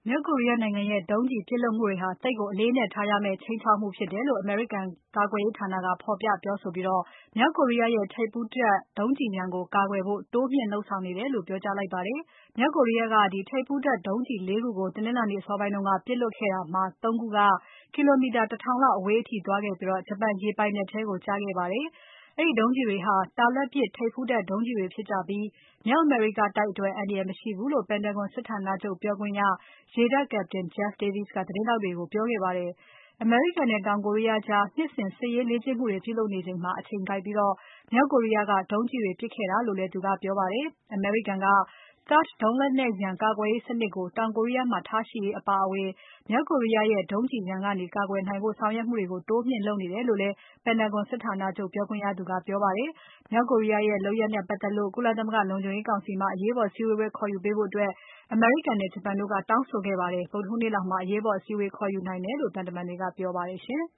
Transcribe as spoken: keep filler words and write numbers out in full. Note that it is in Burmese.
မြောက်ကိုရီးယားနိုင်ငံရဲ့ဒုံးကျည်ပစ်လွှတ်မှုတွေဟာ သိပ်ကိုအလေးအနက်ထားရမယ့် ခြိမ်းခြောက်မှုဖြစ်တယ်လို့ အမေရိကန်ကာကွယ်ရေးဌာနက ဖော်ပြပြောဆိုပြီး မြောက်ကိုရီးယားရဲ့ ထိပ်ဖူးတပ်ဒုံးကျည်ရန်ကိုကာကွယ်ဖို့ တိုးမြှင့်လုပ်ဆောင်နေတယ်လို့ ပြောကြားလိုက်ပါတယ်။ မြောက်ကိုရီးယားက ထိပ်ဖူးတပ်ဒုံးကျည် ၄ ခုကို တနင်္လာနေ့အစောပိုင်းက ပစ်လွှတ်ခဲ့တာမှာ ၃ ခုက ကီလိုမီတာ တထောင်လောက်အဝေးအထိသွားခဲ့ပြီး ဂျပန်ရေပိုင်နက်ထဲကို ကျခဲ့ပါတယ်။ အဲဒီဒုံးကျည်တွေဟာ တာလတ်ပစ် ထိပ်ဖူးတပ်ဒုံးကျည်တွေဖြစ်ကြပြီး မြောက်အမေရိကတိုက်အတွက် အန္တရာယ်မရှိဘူးလို့ Pentagon စစ်ဌာနချုပ်ပြောခွင့်ရ ရေတပ် Captain Jeff Davis ကသတင်းထောက်တွေကို ပြောခဲ့ပါတယ်။ အမေရိကန်နဲ့ တောင်ကိုရီးယားကြား နှစ်စဉ်စစ်ရေးလေ့ကျင့်မှုတွေ ပြုလုပ်နေချိန်မှာ အချိန်ကိုက်ပြီး မြောက်ကိုရီးယားက ဒုံးကျည်တွေပစ်ခဲ့တာလို့လည်း သူကပြောပါတယ်။ အမေရိကန်က THAAD ဒုံးလက်နက်ရန်ကာကွယ်ရေးစနစ်ကို တောင်ကိုရီးယားမှာထားရှိရေးအပါအဝင် မြောက်ကိုရီးယားရဲ့ ဒုံးကျည်ရန်ကနေ ကာကွယ်နိုင်ဖို့ ဆောင်ရွက်မှုတွေကို တိုးမြှင့်လုပ်နေတယ်လို့လည်း Pentagon စစ်ဌာနချုပ်ပြောခွင့်ရသူကပြောပါတယ်။ မြောက်ကိုရီးယားရဲ့လုပ်ရပ်နဲ့ပတ်သက်လို့ ကုလသမဂ္ဂလုံခြုံရေးကောင်စီမှာ အရေးပေါ်စည်းဝေးပွဲခေါ်ယူပေးဖို့ အမေရိကန်နဲ့ ဂျပန်တို့ကတောင်းဆိုခဲ့ပါတယ်။ ဗုဒ္ဓဟူးနေ့လောက်မှာ အရေးပေါ်အစည်းအဝေးခေါ်ယူနိုင်တယ်လို့ သံတမန်တွေက ပြောပါတယ်ရှင်။